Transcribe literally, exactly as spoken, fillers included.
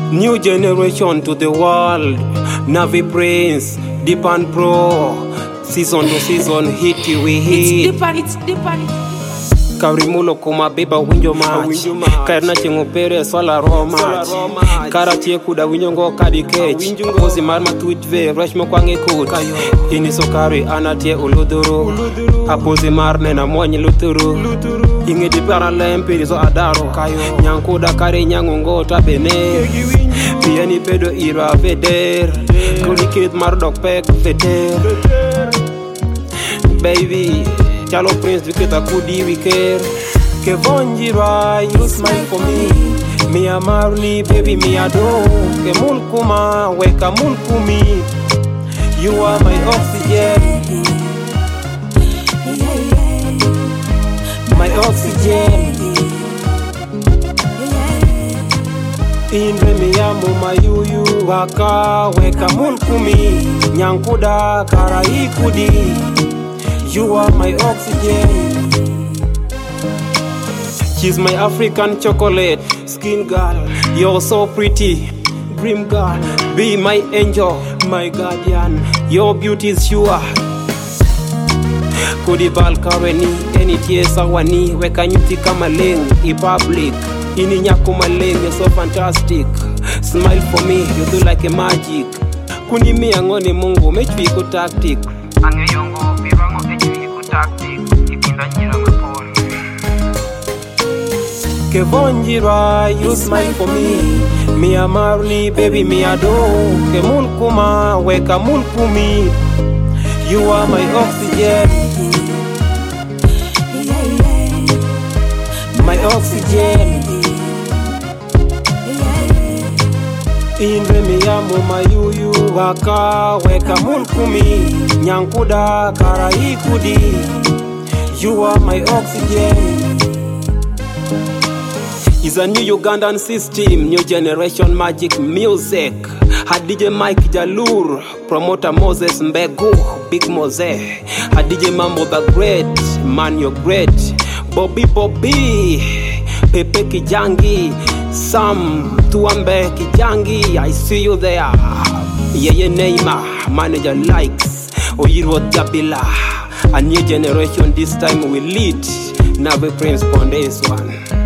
New generation to the world. Navi Prince, Deep and Pro. Season to season, hit we hit. It's deeper, it's deeper. Karimulo kuma beba winjo match. Karna chengo pere sola ro match. Kara tie kuda winjo ngo kadi catch. Kozi marma tweet ve rush mo kwange kut. Ini sokari anatie uluduru. Apozi marne na mwanyi luturu. Inge di paralempi so adaro. Nyankuda kare nyango ngo tabene. Piani pedo ira veder. Kulikit mardok pek veder. Baby, Chalo Prince, we get a goodie, we care. Kevonjira, you smile for me. Me amarni, baby, me adore. Ke mulkuma, weka mulkumi. You are my oxygen. My oxygen. Indre me amo mayuyu. Waka, weka mulkumi. Nyankuda, kara ikudi. You are my oxygen. She's my African chocolate, skin girl. You're so pretty, dream girl. Be my angel, my guardian. Your beauty is sure. Kudibal kareni, eni tiesa wani. Weka nyuti kama leng, i public. Ini nyako maleng, you're so fantastic. Smile for me, you do like a magic. Kundi mi angoni mungu, mechwi ko tactic. Ange yongo, bibango echi ku tactic, ikinda nyira maponi. Kevonjira, you smile for me. Me amarni, baby, me adore. Ke mulkuma, weka mulkumi. You are my oxygen. My oxygen. Indre me amo mayuyu. Waka, weka mulkumi. Nyankuda, kara ikudi. You are my oxygen. It's a new Ugandan system, new generation magic music. Had D J Mike Jalur, promoter Moses Mbegu, Big Mose. Had D J Mambo the Great, man you're great. Bobby Bobby, Pepe Kijangi, Sam Tuambe Kijangi, I see you there. Yeye Neymar, manager likes, Oyiro Jabila. A new generation this time we lead. Navi Prince on this one.